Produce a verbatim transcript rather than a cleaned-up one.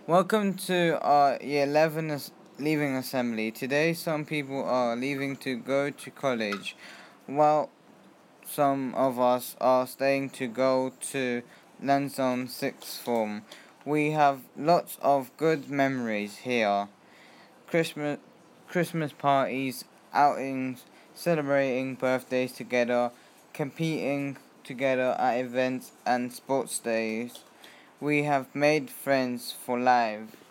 Welcome to our Year eleven as- leaving assembly. Today, some people are leaving to go to college, while some of us are staying to go to Lansdowne sixth form. We have lots of good memories here. Christmas, Christmas parties, outings, celebrating birthdays together, competing together at events and sports days. We have made friends for life.